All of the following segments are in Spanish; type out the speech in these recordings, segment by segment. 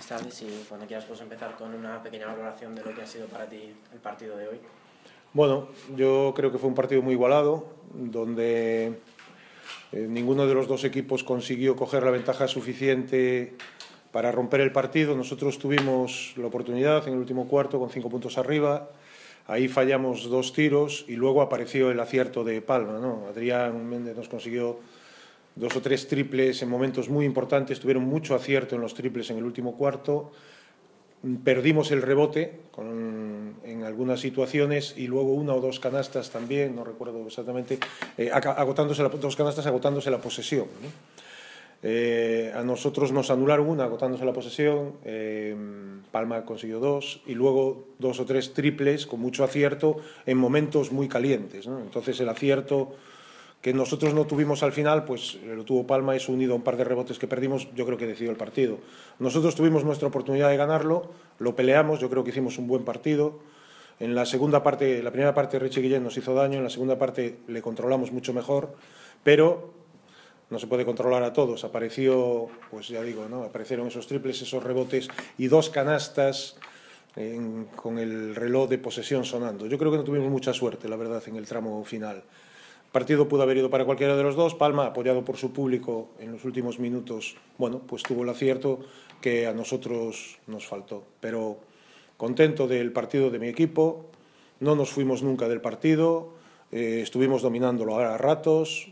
Buenas tardes y cuando quieras puedes empezar con una pequeña valoración de lo que ha sido para ti el partido de hoy. Bueno, yo creo que fue un partido muy igualado, donde ninguno de los dos equipos consiguió coger la ventaja suficiente para romper el partido. Nosotros tuvimos la oportunidad en el último cuarto con 5 puntos arriba. Ahí fallamos 2 tiros y luego apareció el acierto de Palma, ¿no? Adrián Méndez nos consiguió 2 o 3 triples en momentos muy importantes. Tuvieron mucho acierto en los triples en el último cuarto. Perdimos el rebote en algunas situaciones y luego 1 o 2 canastas también, no recuerdo exactamente, dos canastas agotándose la posesión, ¿no? A nosotros nos anularon una agotándose la posesión, Palma consiguió 2 y luego 2 o 3 triples con mucho acierto en momentos muy calientes, ¿no? Entonces el acierto que nosotros no tuvimos al final, pues lo tuvo Palma, eso unido a un par de rebotes que perdimos, yo creo que decidió el partido. Nosotros tuvimos nuestra oportunidad de ganarlo, lo peleamos, yo creo que hicimos un buen partido. En la segunda parte, la primera parte Richie Guillén nos hizo daño, en la segunda parte le controlamos mucho mejor, pero no se puede controlar a todos. Apareció, pues ya digo, ¿no? Aparecieron esos triples, esos rebotes y 2 canastas con el reloj de posesión sonando. Yo creo que no tuvimos mucha suerte, la verdad, en el tramo final. El partido pudo haber ido para cualquiera de los dos. Palma, apoyado por su público en los últimos minutos, bueno, pues tuvo el acierto que a nosotros nos faltó. Pero contento del partido de mi equipo, no nos fuimos nunca del partido, estuvimos dominándolo a ratos,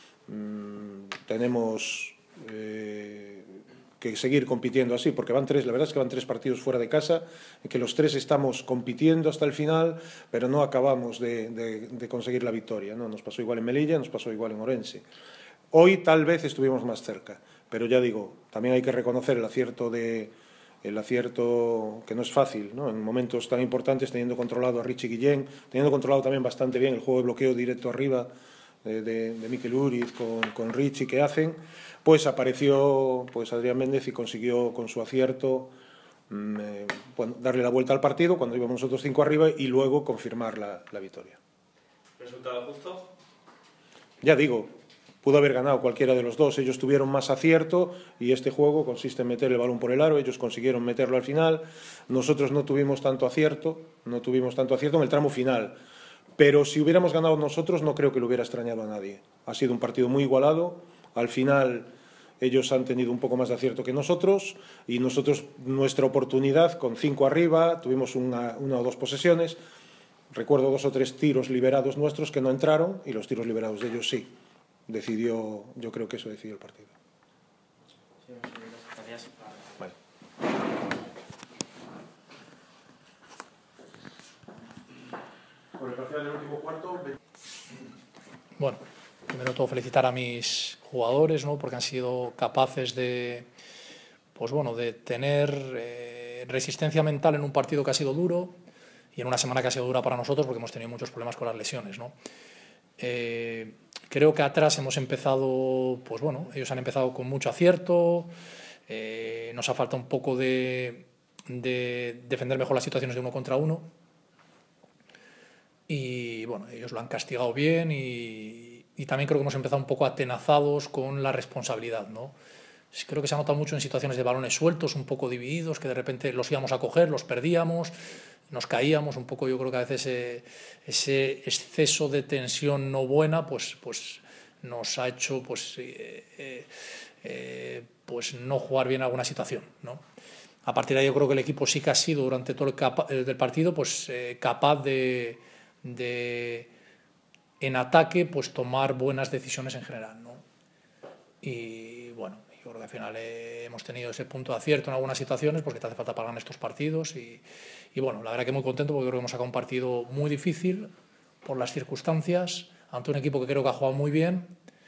tenemos que seguir compitiendo así, porque la verdad es que van 3 partidos fuera de casa, en que los 3 estamos compitiendo hasta el final, pero no acabamos de conseguir la victoria, ¿no? Nos pasó igual en Melilla, nos pasó igual en Orense. Hoy tal vez estuvimos más cerca, pero ya digo, también hay que reconocer el acierto que no es fácil, ¿no? En momentos tan importantes, teniendo controlado a Richie Guillén, teniendo controlado también bastante bien el juego de bloqueo directo arriba de Mikel Uriz con Richie que hacen, pues apareció pues Adrián Méndez y consiguió con su acierto darle la vuelta al partido cuando íbamos nosotros 5 arriba y luego confirmar la victoria. ¿Resultado justo? Ya digo, pudo haber ganado cualquiera de los dos. Ellos tuvieron más acierto y este juego consiste en meter el balón por el aro. Ellos consiguieron meterlo al final. Nosotros no tuvimos tanto acierto en el tramo final. Pero si hubiéramos ganado nosotros, no creo que le hubiera extrañado a nadie. Ha sido un partido muy igualado. Al final, ellos han tenido un poco más de acierto que nosotros y nosotros, nuestra oportunidad, con 5 arriba, tuvimos una o 2 posesiones. Recuerdo 2 o 3 tiros liberados nuestros que no entraron y los tiros liberados de ellos sí. Yo creo que eso decidió el partido. Sí, gracias. Vale. Por el parcial del último cuarto. Bueno, primero todo felicitar a mis jugadores, ¿no? Porque han sido capaces de, pues bueno, de tener resistencia mental en un partido que ha sido duro y en una semana que ha sido dura para nosotros porque hemos tenido muchos problemas con las lesiones, ¿no? Creo que atrás hemos empezado, pues bueno, ellos han empezado con mucho acierto, nos ha faltado un poco de defender mejor las situaciones de 1 contra 1 y bueno, ellos lo han castigado bien y también creo que hemos empezado un poco atenazados con la responsabilidad, ¿no? Creo que se ha notado mucho en situaciones de balones sueltos, un poco divididos, que de repente los íbamos a coger, los perdíamos, nos caíamos un poco. Yo creo que a veces ese exceso de tensión no buena pues nos ha hecho pues no jugar bien alguna situación, ¿no? A partir de ahí yo creo que el equipo sí que ha sido durante todo el partido pues capaz de en ataque pues tomar buenas decisiones en general, ¿no? Y bueno, yo creo que al final hemos tenido ese punto de acierto en algunas situaciones porque te hace falta para ganar estos partidos y bueno, la verdad que muy contento porque creo que hemos sacado un partido muy difícil por las circunstancias ante un equipo que creo que ha jugado muy bien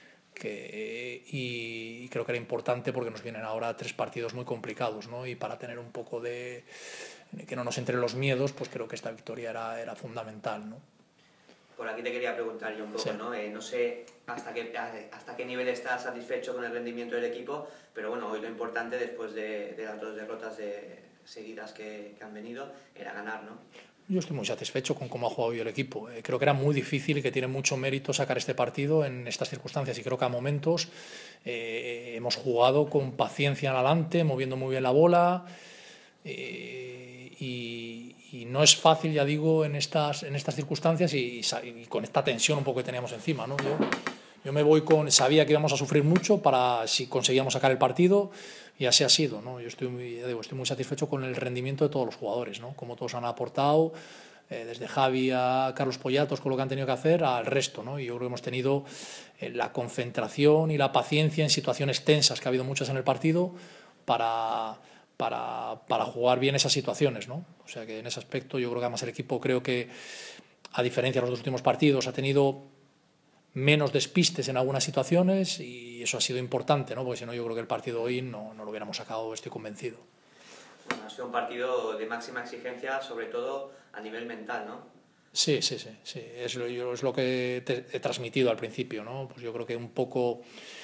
y creo que era importante porque nos vienen ahora 3 partidos muy complicados, ¿no? Y para tener un poco de que no nos entren los miedos, pues creo que esta victoria era fundamental, ¿no? Por aquí te quería preguntar yo un poco, Sí. ¿no? No sé hasta qué nivel estás satisfecho con el rendimiento del equipo, pero bueno, hoy lo importante después de las 2 derrotas seguidas que han venido era ganar, ¿no? Yo estoy muy satisfecho con cómo ha jugado hoy el equipo. Creo que era muy difícil y que tiene mucho mérito sacar este partido en estas circunstancias y creo que a momentos hemos jugado con paciencia en adelante, moviendo muy bien la bola, Y no es fácil, ya digo, en estas circunstancias y con esta tensión un poco que teníamos encima, ¿no? Yo me voy sabía que íbamos a sufrir mucho para si conseguíamos sacar el partido, y así ha sido, ¿no? Yo estoy muy satisfecho con el rendimiento de todos los jugadores, ¿no? Como todos han aportado, desde Javi a Carlos Poyatos, con lo que han tenido que hacer, al resto, ¿no? Y yo creo que hemos tenido la concentración y la paciencia en situaciones tensas, que ha habido muchas en el partido, para jugar bien esas situaciones, ¿no? O sea que en ese aspecto yo creo que además el equipo, creo que a diferencia de los dos últimos partidos, ha tenido menos despistes en algunas situaciones, y eso ha sido importante, ¿no? Porque si no, yo creo que el partido hoy no lo hubiéramos sacado, estoy convencido. Bueno, ha sido un partido de máxima exigencia, sobre todo a nivel mental, ¿no? Sí. Es lo que te he transmitido al principio, ¿no? Pues yo creo que un poco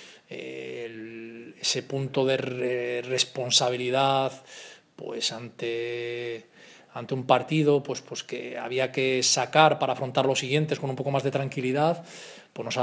ese punto de responsabilidad, pues ante un partido pues que había que sacar para afrontar los siguientes con un poco más de tranquilidad, pues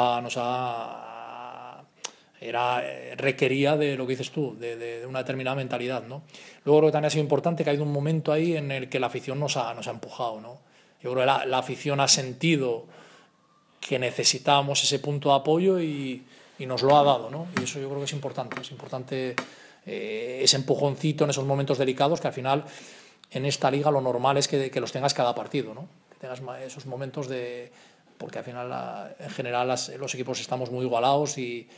requería de lo que dices tú, de una determinada mentalidad, ¿no? Luego creo que también ha sido importante que ha habido un momento ahí en el que la afición nos ha empujado, ¿no? Yo creo que la afición ha sentido que necesitábamos ese punto de apoyo y nos lo ha dado, ¿no? Y eso yo creo que es importante ese empujoncito en esos momentos delicados, que al final en esta liga lo normal es que los tengas cada partido, ¿no? Que tengas esos momentos porque al final en general los equipos estamos muy igualados y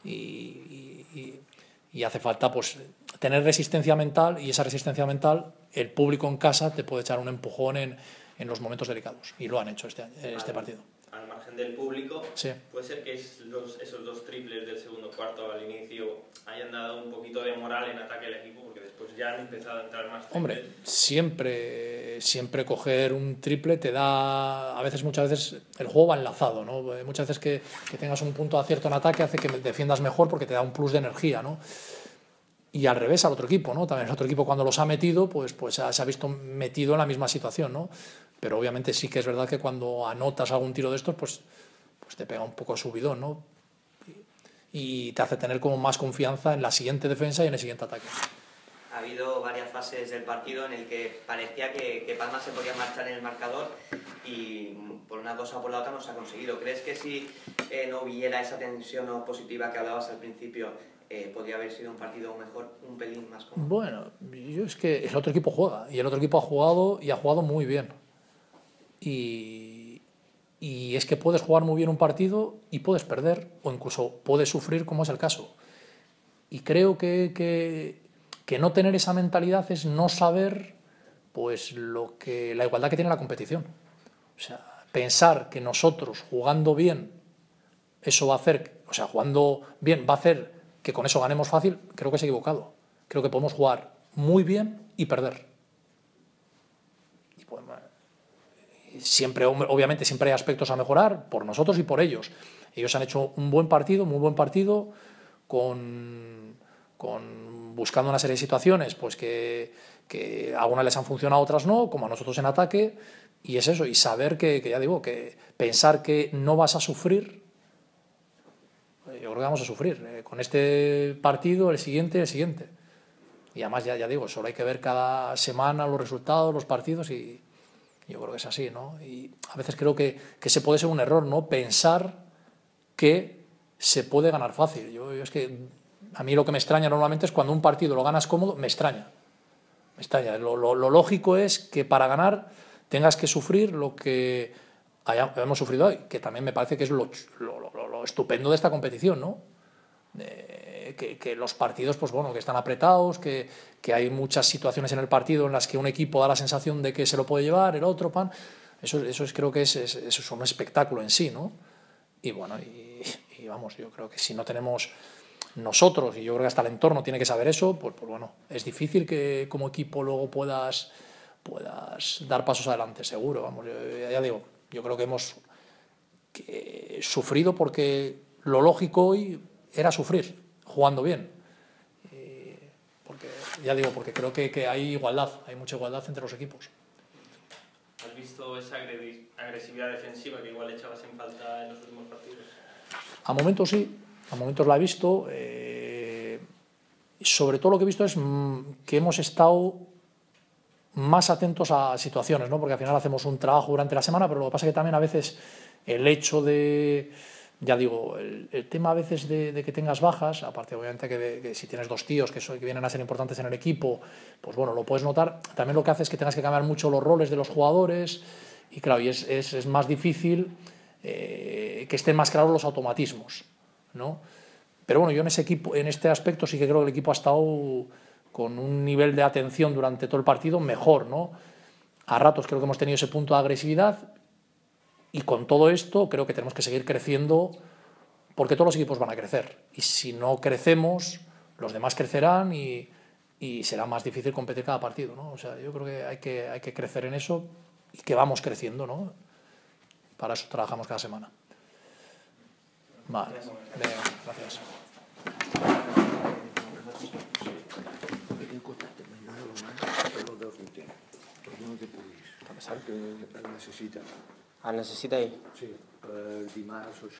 hace falta pues tener resistencia mental, y esa resistencia mental el público en casa te puede echar un empujón en los momentos delicados, y lo han hecho este partido. Al margen del público, sí. Puede ser que esos dos triples del segundo cuarto al inicio hayan dado un poquito de moral en ataque al equipo, porque después ya han empezado a entrar más triples. Hombre, siempre coger un triple te da, muchas veces el juego va enlazado, ¿no? Muchas veces que tengas un punto de acierto en ataque hace que defiendas mejor, porque te da un plus de energía, ¿no? Y al revés al otro equipo, ¿no? También el otro equipo, cuando los ha metido, pues se ha visto metido en la misma situación, ¿no? Pero obviamente sí que es verdad que cuando anotas algún tiro de estos, pues te pega un poco subidón, ¿no? Y te hace tener como más confianza en la siguiente defensa y en el siguiente ataque. Ha habido varias fases del partido en el que parecía que Palma se podía marchar en el marcador, y por una cosa o por la otra no se ha conseguido. ¿Crees que si no hubiera esa tensión positiva que hablabas al principio, podría haber sido un partido mejor, un pelín más cómodo? Bueno, es que el otro equipo juega, y el otro equipo ha jugado muy bien. Y es que puedes jugar muy bien un partido y puedes perder, o incluso puedes sufrir, como es el caso. Y creo que no tener esa mentalidad es no saber pues la igualdad que tiene la competición. O sea, pensar que nosotros jugando bien eso va a hacer, jugando bien va a hacer que con eso ganemos fácil, creo que es equivocado. Creo que podemos jugar muy bien y perder. Y pues, obviamente siempre hay aspectos a mejorar por nosotros y por ellos. Ellos han hecho un buen partido, muy buen partido, buscando una serie de situaciones pues que algunas les han funcionado, otras no, como a nosotros en ataque, y es eso, y saber que ya digo, que pensar que no vas a sufrir, yo creo que vamos a sufrir con este partido, el siguiente, y además ya digo, solo hay que ver cada semana los resultados, los partidos, y yo creo que es así, ¿no? Y a veces creo que se puede ser un error, ¿no? Pensar que se puede ganar fácil. Yo es que a mí lo que me extraña normalmente es cuando un partido lo ganas cómodo, me extraña. Lo lógico es que para ganar tengas que sufrir lo que hemos sufrido hoy, que también me parece que es lo estupendo de esta competición, ¿no? Que los partidos, pues bueno, que están apretados, que hay muchas situaciones en el partido en las que un equipo da la sensación de que se lo puede llevar, el otro, eso creo que eso es un espectáculo en sí, ¿no? Y bueno, y vamos, yo creo que si no tenemos nosotros, y yo creo que hasta el entorno tiene que saber eso, pues bueno, es difícil que como equipo luego puedas dar pasos adelante, seguro, vamos, ya digo, yo creo que hemos sufrido porque lo lógico hoy era sufrir, jugando bien, porque creo que hay igualdad, hay mucha igualdad entre los equipos. ¿Has visto esa agresividad defensiva que igual echabas en falta en los últimos partidos? A momentos sí, a momentos la he visto. Sobre todo lo que he visto es que hemos estado más atentos a situaciones, ¿no? Porque al final hacemos un trabajo durante la semana, pero lo que pasa es que también a veces el hecho de, ya digo, el tema a veces de que tengas bajas, aparte obviamente que si tienes dos tíos que vienen a ser importantes en el equipo, pues bueno, lo puedes notar. También lo que hace es que tengas que cambiar mucho los roles de los jugadores y claro, y es más difícil que estén más claros los automatismos, ¿no? Pero bueno, yo en este aspecto sí que creo que el equipo ha estado con un nivel de atención durante todo el partido mejor, ¿no? A ratos creo que hemos tenido ese punto de agresividad y con todo esto creo que tenemos que seguir creciendo porque todos los equipos van a crecer y si no crecemos, los demás crecerán y será más difícil competir cada partido, ¿no? O sea, yo creo que hay que crecer en eso y que vamos creciendo, ¿no? Para eso trabajamos cada semana. Vale, venga, gracias. Necessita ir? Sí, dimarts o això.